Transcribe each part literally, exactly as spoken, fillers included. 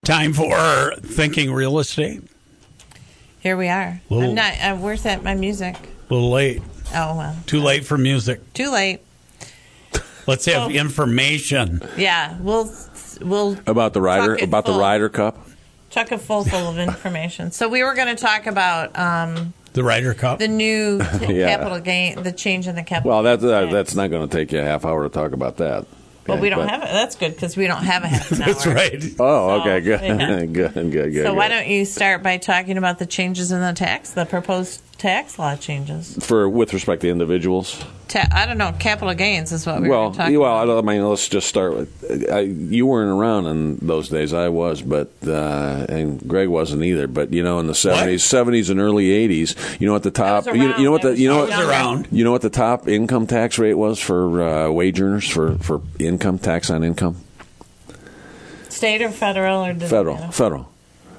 Time for Thinking Real Estate. Here we are. Little, I'm not. Uh, where's that? My music. A little late. Oh well. Too late for music. Too late. Let's have Oh. information. Yeah, we'll we'll about the Ryder chuck it about full. the Ryder Cup. Chuck it full full of information. So we were going to talk about um, The Ryder Cup. the new t- Yeah. capital gain, the change in the capital. Well, that's uh, gain that's tax. not going to take you a half hour to talk about that. Well, Okay, we don't but- have it. That's good because we don't have a half an hour. That's right. Oh, So, okay, good, yeah. good, good, good. So why good. don't you start by talking about the changes in the tax, the proposed tax law changes? For with respect to individuals? Ta- I don't know. Capital gains is what we Well, were talking well, I, about. don't- I mean, let's just start with. I, you weren't around in those days. I was, but uh, and Greg wasn't either. But you know, in the seventies, seventies and early eighties, you know, at the top, was you, you know what around. the you know I what was around. you know what the top income tax rate was for uh, wage earners for for income tax on income. State or federal or does it Federal, matter? federal,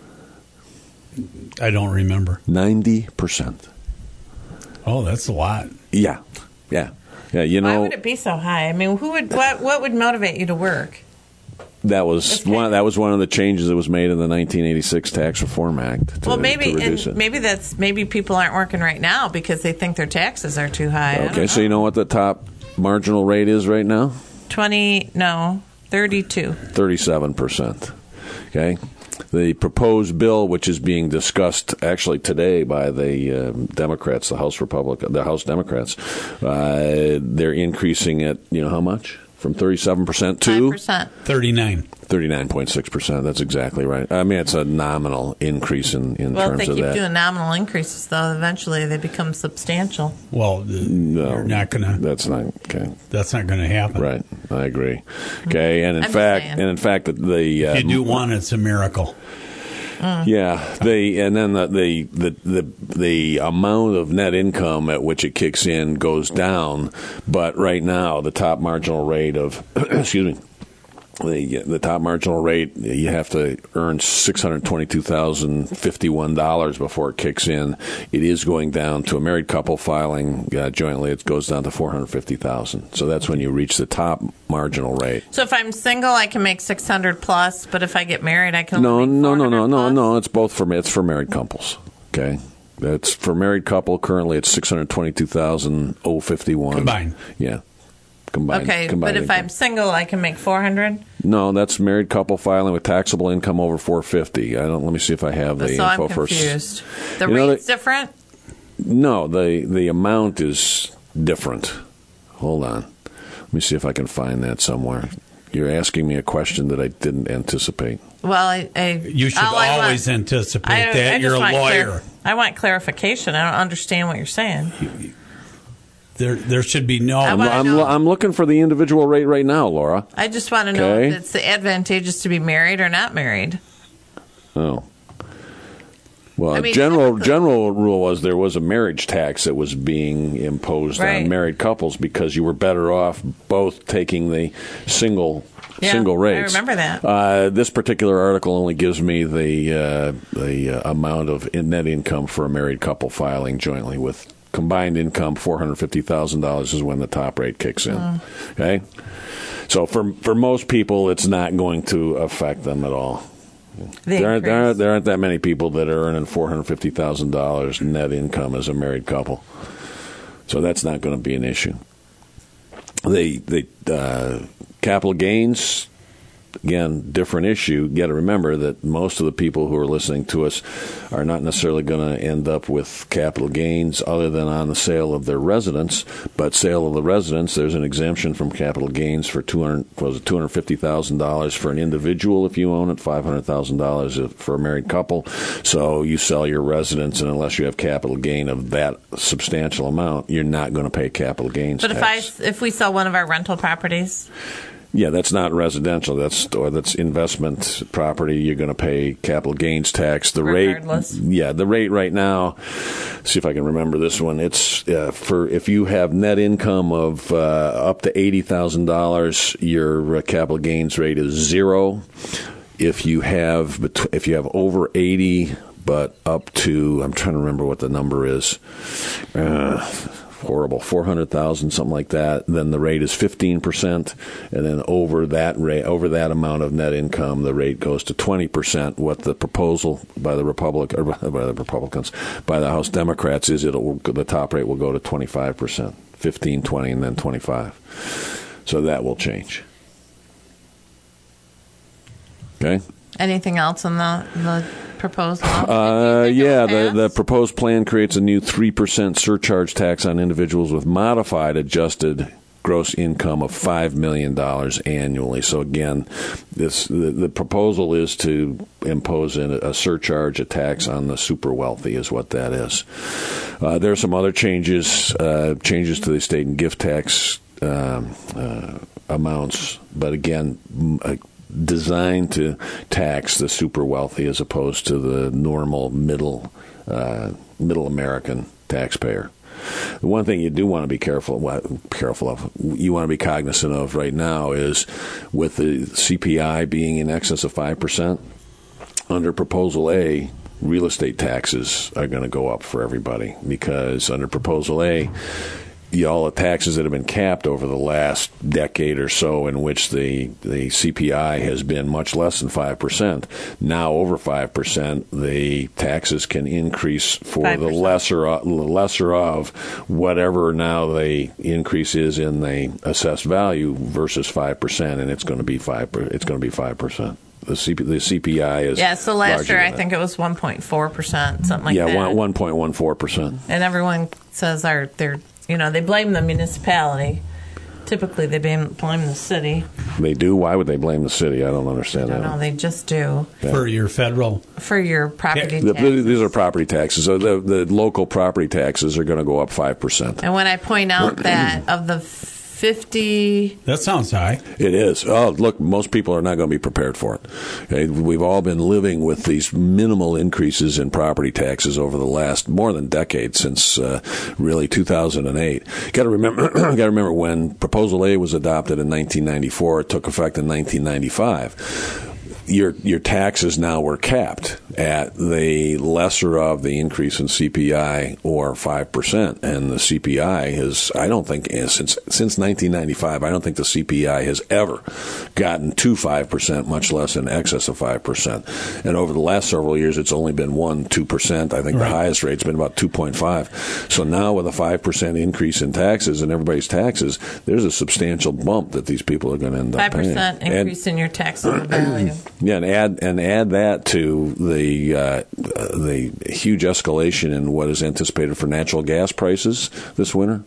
I don't remember. ninety percent. Oh, that's a lot. Yeah, yeah, yeah. You Why know, would it be so high? I mean, who would what what would motivate you to work? that was Okay. one. That was one of the changes that was made in the nineteen eighty-six Tax Reform Act. To, Well, maybe to reduce and it. maybe that's maybe people aren't working right now because they think their taxes are too high. I don't Okay, so you know what the top marginal rate is right now? twenty no thirty-two. thirty-seven percent. Okay? The proposed bill, which is being discussed actually today by the uh, Democrats, the House Republican, the House Democrats, uh, they're increasing it, you know how much? From thirty-seven percent Five to percent. thirty-nine. thirty-nine point six percent. That's exactly right. I mean, it's a nominal increase in, in Well, if terms they of keep that. doing nominal increases, though, eventually they become substantial. Well, the, No, you're not gonna. That's not okay. That's not going to happen. Right, I agree. Okay, and in I'm just fact, saying. and in fact, the, the uh, If you do one, it's a miracle. Yeah, the and then the, the the the the amount of net income at which it kicks in goes down, but right now the top marginal rate of excuse me. The the top marginal rate, you have to earn six hundred twenty two thousand fifty one dollars before it kicks in. It is going down to a married couple filing uh, jointly. It goes down to four hundred fifty thousand. So that's when you reach the top marginal rate. So if I'm single, I can make six hundred plus, but if I get married, I can No, only make no, no, no, four hundred no, plus? no. It's both for it's for married couples. Okay, that's for married couple. Currently, it's six hundred twenty-two thousand oh fifty one Combined. Yeah, combined. Okay, combined but if income. I'm single, I can make four hundred. no, that's married couple filing with taxable income over four fifty. I don't. Let me see if I have the So info I'm first. confused. The You know, rate's they- different. No, the the amount is different. Hold on. Let me see if I can find that somewhere. You're asking me a question that I didn't anticipate. Well, I, I You should all I want- always anticipate I- I that. just You're a want clar- lawyer. I want clarification. I don't understand what you're saying. There, there should be no. I I'm, wanna I'm, know- I'm looking for the individual rate right now, Laura. I just want to know Okay. if it's advantageous to be married or not married. Oh. Well, I mean, general typically- general rule was there was a marriage tax that was being imposed Right. on married couples because you were better off both taking the single Yeah, single I rates. remember that. Uh, this particular article only gives me the uh, the uh, amount of in- net income for a married couple filing jointly with combined income four hundred fifty thousand dollars is when the top rate kicks in. Mm. Okay, so for for most people, it's not going to affect them at all. The There aren't, there, increase. aren't, there aren't that many people that are earning four hundred fifty thousand dollars net income as a married couple. So that's not going to be an issue. The, the uh, capital gains, again, different issue. You got to remember that most of the people who are listening to us are not necessarily going to end up with capital gains other than on the sale of their residence. But sale of the residence, there's an exemption from capital gains for two hundred was it two hundred fifty thousand dollars for an individual if you own it, five hundred thousand dollars for a married couple. So you sell your residence, and unless you have capital gain of that substantial amount, you're not going to pay capital gains But if I tax. if we sell one of our rental properties, Yeah, that's not residential. That's or that's investment property. You're going to pay capital gains tax. The Regardless. rate, yeah, the rate right now. See if I can remember this one. It's uh, for if you have net income of uh, up to eighty thousand dollars, your uh, capital gains rate is zero. If you have bet- if you have over eighty, but up to I'm trying to remember what the number is. Uh, horrible, four hundred thousand, something like that, then the rate is fifteen percent, and then over that rate, over that amount of net income, the rate goes to twenty percent. What the proposal by the Republic or by the Republicans, by the House Democrats is, it'll the top rate will go to twenty-five percent, fifteen, twenty, and then twenty-five. So that will change. Okay. Anything else on the the proposal? Uh, yeah, the, the proposed plan creates a new three percent surcharge tax on individuals with modified adjusted gross income of five million dollars annually. So again, this the, the proposal is to impose a, a surcharge, a tax on the super wealthy is what that is. Uh, there are some other changes, uh, changes to the estate and gift tax um, uh, amounts, but again, uh, designed to tax the super wealthy as opposed to the normal middle uh, middle American taxpayer. The one thing you do want to be careful careful of, you want to be cognizant of right now is with the C P I being in excess of five percent, under Proposal A, real estate taxes are going to go up for everybody because under Proposal A, all the taxes that have been capped over the last decade or so in which the, the C P I has been much less than five percent. Now over five percent, the taxes can increase for five percent. the lesser uh, lesser of whatever now the increase is in the assessed value versus five percent, and it's going to be five it's going to be five percent. The, C P, the C P I is yeah. So last year I think it was one point four percent, something like yeah, that. Yeah, one point one four percent. And everyone says our they're you know they blame the municipality. Typically they blame, blame the city. They do. Why would they blame the city? I don't understand I don't that. know. They just do yeah. For your federal for your property yeah. taxes. These are property taxes. So the the local property taxes are going to go up five percent. And when I point out that of the fifty, that sounds high. It is. Oh, look, most people are not going to be prepared for it. Okay? We've all been living with these minimal increases in property taxes over the last more than decade, since uh, really two thousand eight. Got to remember, got to remember when Proposal A was adopted in nineteen ninety-four. It took effect in nineteen ninety-five. Your your taxes now were capped at the lesser of the increase in C P I or five percent, and the C P I has I don't think since since nineteen ninety-five I don't think the C P I has ever gotten to five percent, much less in excess of five percent. And over the last several years, it's only been one two percent. I think right. The highest rate's been about two point five. So now with a five percent increase in taxes and everybody's taxes, there's a substantial bump that these people are going to end up paying. five percent increase and, in your taxable value. Yeah, and add and add that to the uh, the huge escalation in what is anticipated for natural gas prices this winter.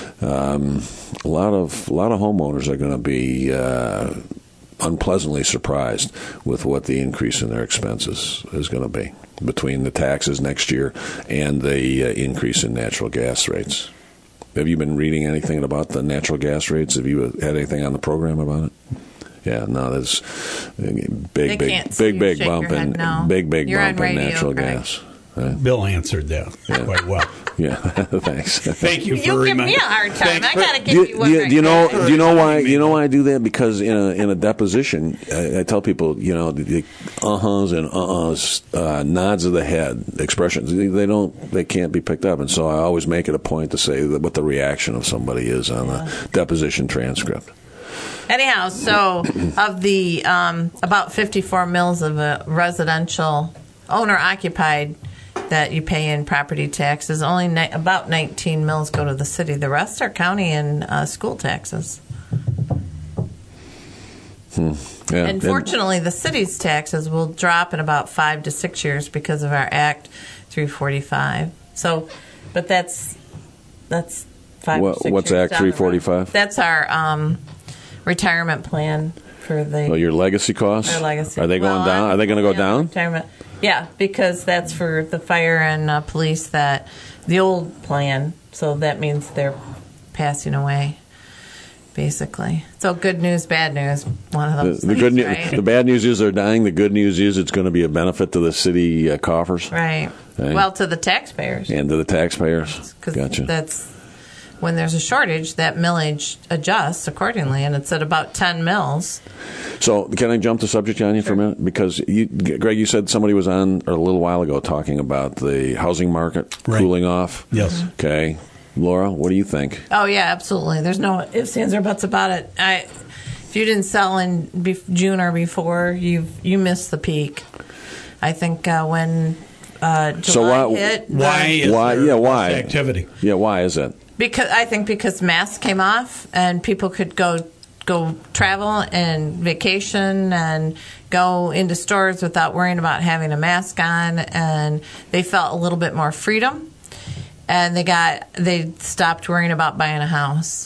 Um, a lot of a lot of homeowners are going to be uh, unpleasantly surprised with what the increase in their expenses is going to be between the taxes next year and the uh, increase in natural gas rates. Have you been reading anything about the natural gas rates? Have you had anything on the program about it? Yeah, no, there's big, big, big, big, big bump in no. big, big You're bump in radio, natural Greg. gas. Right? Bill answered that yeah. quite well. Yeah, thanks. Thank you for you reminding. You give me a hard time. I gotta give do, you one. Do, right do you know? back. Do you know why? You know why I do that? Because in a in a deposition, I, I tell people, you know, the, the uh-huhs and uh-uhs, uh, nods of the head, expressions, they, they don't, they can't be picked up, and so I always make it a point to say that what the reaction of somebody is on yeah. the deposition transcript. Anyhow, so of the um, about fifty-four mills of a residential owner-occupied that you pay in property taxes, only ni- about nineteen mills go to the city. The rest are county and uh, school taxes. Hmm. Yeah. And fortunately, the city's taxes will drop in about five to six years because of our Act three forty-five. So, but that's that's five what, to six what's years Act three forty-five? That's our um, retirement plan for the. Oh, your legacy costs? Our legacy. Are they going well, down? Are they going to go yeah, down? Retirement. Yeah, because that's for the fire and uh, police, that the old plan. So that means they're passing away, basically. So good news, bad news. One of those. The, the things, good news, right? the bad news is they're dying. The good news is it's going to be a benefit to the city uh, coffers. Right. Right. Well, to the taxpayers. And to the taxpayers. Because gotcha. that's when there's a shortage, that millage adjusts accordingly, and it's at about ten mills. So can I jump the subject on you Sure. for a minute? Because, you, Greg, you said somebody was on or a little while ago talking about the housing market right. cooling off. Yes. Okay. Laura, what do you think? Oh yeah, absolutely. There's no ifs, ands, or buts about it. I, if you didn't sell in be- June or before, you you missed the peak. I think uh, when uh, July So why- hit, the- Why? Is Why- there yeah, less why? activity? Yeah, why is that? Because I think because masks came off and people could go go travel and vacation and go into stores without worrying about having a mask on, and they felt a little bit more freedom, and they got they stopped worrying about buying a house.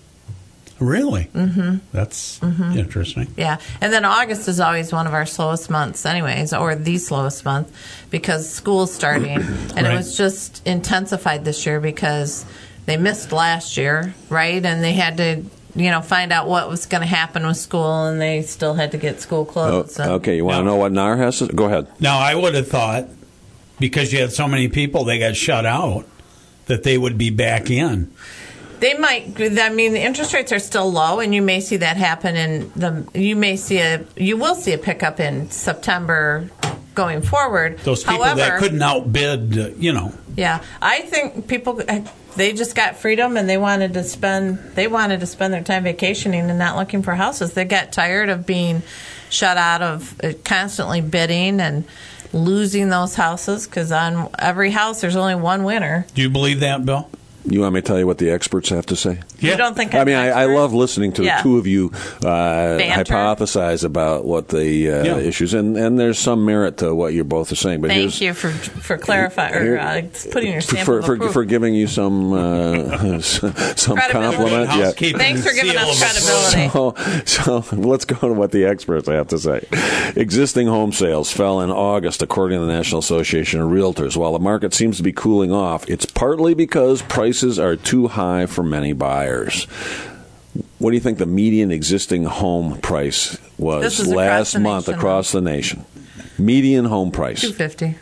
Really? Mm-hmm. That's interesting. Yeah, and then August is always one of our slowest months, anyways, or the slowest month because school's starting, and Right. it was just intensified this year because they missed last year, right? And they had to, you know, find out what was going to happen with school, and they still had to get school Oh, closed. so- okay, you want to No. know what N A R has to Go ahead. Now, I would have thought, because you had so many people, they got shut out, that they would be back in. They might. I mean, the interest rates are still low, and you may see that happen in the. You may see a. You will see a pickup in September going forward. Those people However, that couldn't outbid, uh, you know. Yeah, I think people they just got freedom and they wanted to spend they wanted to spend their time vacationing and not looking for houses. They got tired of being shut out of uh, constantly bidding and losing those houses because on every house there's only one winner. Do you believe that, Bill? You want me to tell you what the experts have to say? Yeah. You don't think? I I'm mean, an I, I expert? love listening to Yeah. the two of you uh, Banter. hypothesize about what the uh, Yeah. issues, and, and there's some merit to what you both are saying. But Thank here's, you for for clarifying or here- uh, putting your stamp for, of for, approval. for giving you some uh, some Credibility. compliment. Yeah. Housekeeping Thanks for giving seal us of approval. credibility. So, so let's go to what the experts have to say. Existing home sales fell in August, according to the National Association of Realtors. While the market seems to be cooling off, it's partly because prices are too high for many buyers. What do you think the median existing home price This was is across last the month nation. across the nation? Median home price. Two fifty.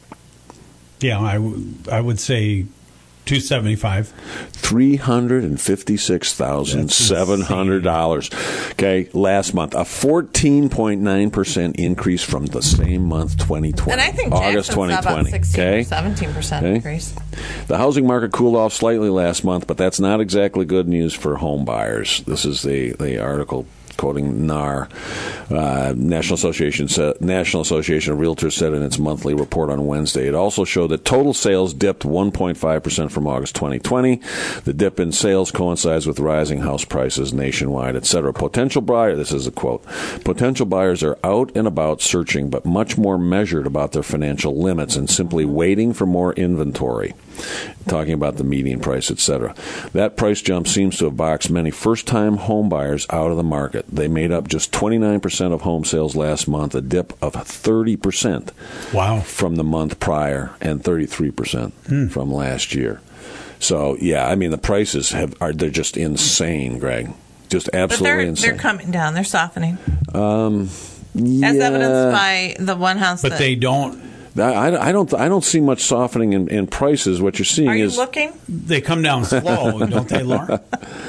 Yeah, I, w- I would say two seventy-five. three hundred fifty-six thousand seven hundred dollars. Okay, last month. A fourteen point nine percent increase from the same month, twenty twenty. And I think August Jackson's twenty about twenty. sixteen Okay? or seventeen percent Okay. increase. The housing market cooled off slightly last month, but that's not exactly good news for home buyers. This is the, the article quoting N A R. Uh, National Association said, National Association of Realtors said in its monthly report on Wednesday. It also showed that total sales dipped one point five percent from August twenty twenty. The dip in sales coincides with rising house prices nationwide, et cetera. Potential buyer, this is a quote, potential buyers are out and about searching, but much more measured about their financial limits and simply waiting for more inventory. Talking about the median price, et cetera. That price jump seems to have boxed many first-time home buyers out of the market. They made up just twenty-nine percent of home sales last month, a dip of thirty percent Wow. from the month prior and thirty-three percent Hmm. from last year. So, yeah, I mean, the prices have are they're just insane, Greg. Just But absolutely they're insane. they're coming down. They're softening, um, as yeah. evidenced by the one house. But that, they don't. I, I- I don't I don't see much softening in, in prices. What you're seeing Are you is looking? They come down slow, don't they, Laura?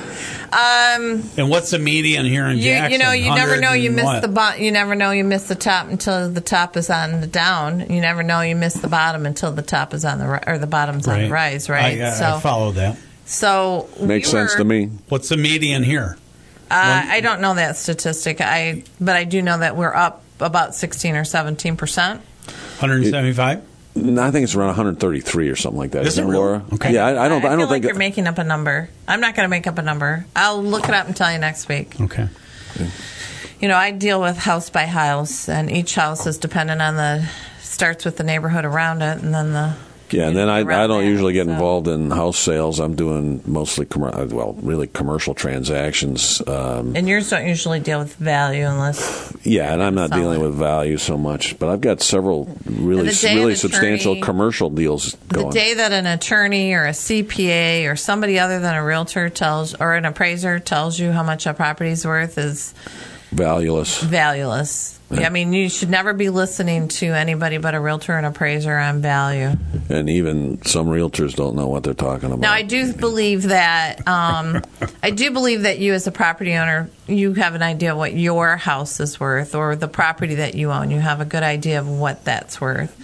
Um, And what's the median here in you, Jackson? you know, you never know you miss what? the bo- you never know you miss the top until the top is on the down. You never know you miss the bottom until the top is on the ri- or the bottom's on the rise, right? I, I, so I follow that. so makes we sense were- to me. What's the median here? Uh, I don't know that statistic. I but I do know that we're up about sixteen or seventeen percent. one seventy-five? No, I think it's around one hundred thirty-three or something like that. Is Isn't it it, really? Laura? Okay. Yeah, I, I don't. I, I, don't feel think like you're making up a number. I'm not going to make up a number. I'll look it up and tell you next week. Okay. You know, I deal with house by house, and each house is dependent on the starts with the neighborhood around it, and then the Yeah, and then I, around I don't that, usually get so. involved in house sales. I'm doing mostly, commer- well, really commercial transactions. Um, And yours don't usually deal with value unless yeah, and I'm not Solid. dealing with value so much, but I've got several really, And the day really an substantial attorney- commercial deals going. the day that an attorney or a C P A or somebody other than a realtor tells or an appraiser tells you how much a property's worth is Valueless. valueless. Yeah. I mean, you should never be listening to anybody but a realtor and appraiser on value. And even some realtors don't know what they're talking about. Now, I do believe that um, I do believe that you, as a property owner, you have an idea of what your house is worth, or the property that you own. You have a good idea of what that's worth.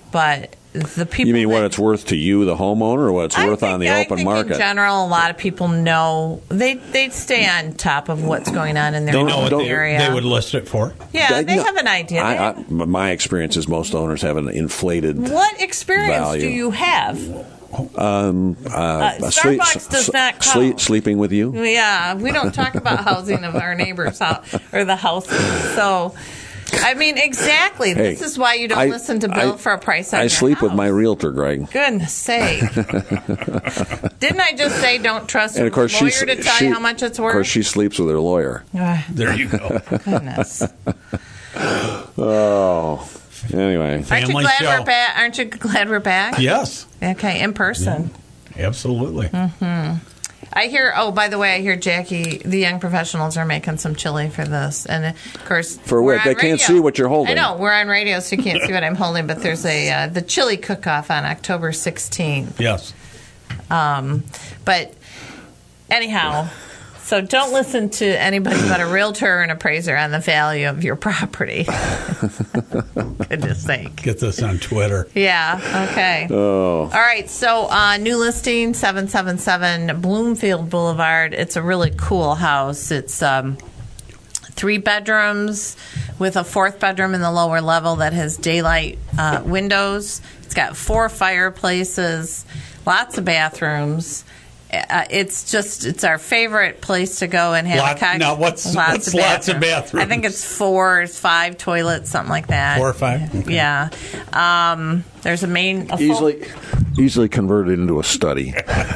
but the people. You mean that, what it's worth to you, the homeowner, or what it's I worth think, on the I open think market? In general, a lot of people know they they stay on top of what's going on in their They Don't- know what don't- they, area. they would list it for. yeah, I- they no, have an idea. I, They- I, my experience is most owners have an inflated. what experience value. do you have? Um, uh, Uh, sleep- Starbucks does s- not count. sleep, sleeping with you. Yeah, we don't talk about housing of our neighbors' house or the houses. So, I mean, exactly. Hey, this is why you don't I- listen to Bill I- for a price on I your sleep with house. my realtor, Greg. Goodness sake! Didn't I just say don't trust And a of course, lawyer she, to tell she, you how much it's Of worth? course, she sleeps with her lawyer. Ah, There you go. goodness. Oh, anyway. Aren't you Family glad show. we're back? Aren't you glad we're back? Yes, Okay, in person. absolutely. I hear. Oh, by the way, I hear Jackie. The young professionals are making some chili for this, and of course, For we're what? They on can't radio. see what you're holding. I know we're on radio, so you can't see what I'm holding. But there's a uh, the chili cook-off on October sixteenth. Yes. Um, but anyhow, so don't listen to anybody but a realtor and appraiser on the value of your property. Goodness sake. Get this on Twitter. Yeah, okay. Oh, All right, so uh, new listing, seven seven seven Bloomfield Boulevard. It's a really cool house. It's um, three bedrooms with a fourth bedroom in the lower level that has daylight uh, windows. It's got four fireplaces, lots of bathrooms. Uh, it's just, it's our favorite place to go and have Lot- a cocktail. now, what's- what's lots of bathrooms? I think it's four, five toilets, something like that. Four or five? Okay. Yeah. Um, there's a main... A full- easily, easily converted into a study.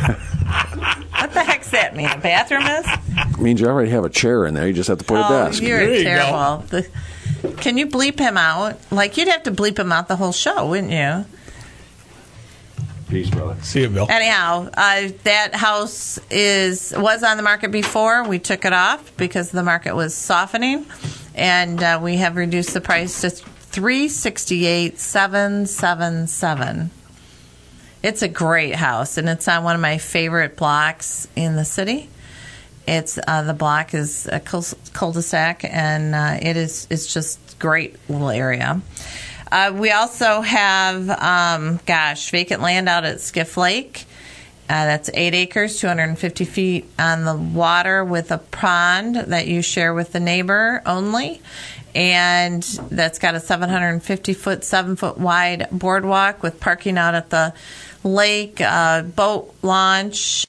What the heck's that mean? A bathroom is? Means you already have a chair in there. You just have to put a Oh, desk. you're There you terrible. The, can you bleep him out? Like, you'd have to bleep him out the whole show, wouldn't you? Peace, brother. See you, Bill. Anyhow, uh, that house is was on the market before. We took it off because the market was softening, and uh, we have reduced the price to three sixty eight seven seven seven. It's a great house, and it's on one of my favorite blocks in the city. It's uh, the block is a cul- cul-de-sac, and uh, it is it's just great little area. Uh, we also have, um, gosh, vacant land out at Skiff Lake. Uh, that's eight acres, two hundred fifty feet on the water with a pond that you share with the neighbor only. And that's got a seven hundred fifty foot, seven foot wide boardwalk with parking out at the lake, uh, boat launch.